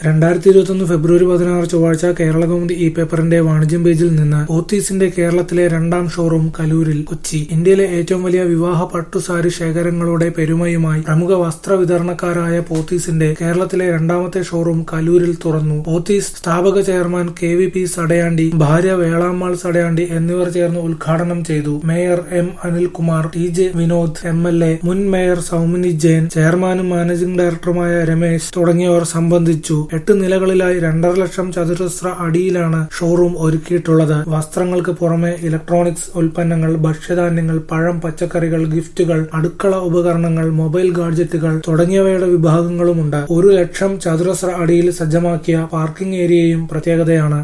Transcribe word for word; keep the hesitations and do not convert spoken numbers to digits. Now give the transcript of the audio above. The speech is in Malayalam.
രണ്ടായിരത്തി ഇരുപത്തൊന്ന് ഫെബ്രുവരി പതിനാറ് ചൊവ്വാഴ്ച കേരളകൗമുദി ഇ പേപ്പറിന്റെ വാണിജ്യം പേജിൽ നിന്ന് പോത്തീസിന്റെ കേരളത്തിലെ രണ്ടാം ഷോറൂം കലൂരിൽ. കൊച്ചി. ഇന്ത്യയിലെ ഏറ്റവും വലിയ വിവാഹ പട്ടുസാരി ശേഖരങ്ങളുടെ പെരുമയുമായി പ്രമുഖ വസ്ത്ര വിതരണക്കാരായ പോത്തീസിന്റെ കേരളത്തിലെ രണ്ടാമത്തെ ഷോറൂം കലൂരിൽ തുറന്നു. പോത്തീസ് സ്ഥാപക chairman K V P Sadayandi, ഭാര്യ വേളാമ്മാൾ സടയാണ്ടി എന്നിവർ ചേർന്ന് ഉദ്ഘാടനം ചെയ്തു. Mayor M Anilkumar, T J Vinod M L A, മുൻ മേയർ സൗമിനി ജെയിൻ, ചെയർമാനും മാനേജിംഗ് ഡയറക്ടറുമായ രമേശ് തുടങ്ങിയവർ സംബന്ധിച്ചു. എട്ട് നിലകളിലായി രണ്ടര ലക്ഷം ചതുരശ്ര അടിയിലാണ് ഷോറൂം ഒരുക്കിയിട്ടുള്ളത്. വസ്ത്രങ്ങൾക്ക് പുറമെ ഇലക്ട്രോണിക്സ് ഉൽപ്പന്നങ്ങൾ, ഭക്ഷ്യധാന്യങ്ങൾ, പഴം, പച്ചക്കറികൾ, ഗിഫ്റ്റുകൾ, അടുക്കള ഉപകരണങ്ങൾ, മൊബൈൽ ഗാഡ്ജറ്റുകൾ തുടങ്ങിയവയുടെ വിഭാഗങ്ങളുമുണ്ട്. ഒരു ലക്ഷം ചതുരശ്ര അടിയിൽ സജ്ജമാക്കിയ പാർക്കിംഗ് ഏരിയയും പ്രത്യേകതയാണ്.